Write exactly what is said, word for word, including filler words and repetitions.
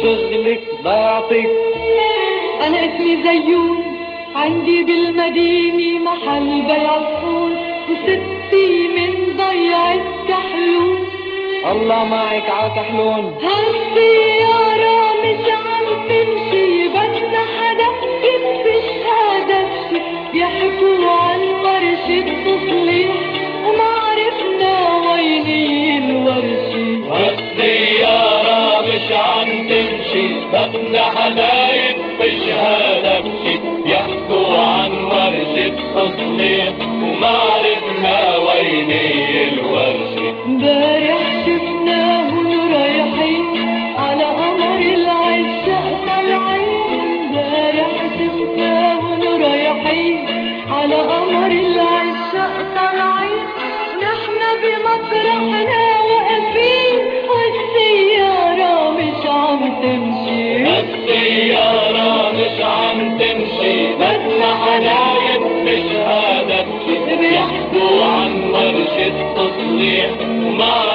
شغلك ضيعتك. أنا اسمي زيون، عندي بالمدينة محل بيع صحون، وستي من ضيعة كحلون. الله معك عكحلون. هالسيارة مش عم تمشي، بدنا حدا يدفش هذا الشي. بيحكوا عن ورشة تصليح وما عرفنا ويني الورشة. هالسيارة مش عم تمشي، بدنا حدا يدفش هذا الشي. بيحكوا عن ورشة تصليح وما عرفنا ويني الورشة. امبارح شفناهم رايحين على قمر العشاق طالعين. امبارح شفناهم رايحين على قمر العشاق طالعين. نحن بمطرحنا واقفين والسيارة مش عم تمشي. السيارة مش عم تمشي، بدنا حدا يدفش هذا الشي. بيحكوا عن ورشة تصليح وما